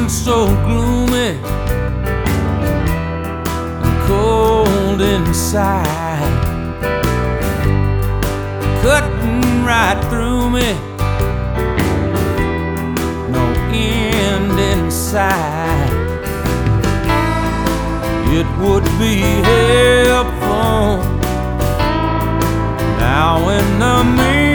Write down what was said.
feeling so gloomy and cold inside, cutting right through me, no end in sight. It would be helpful now in the meantime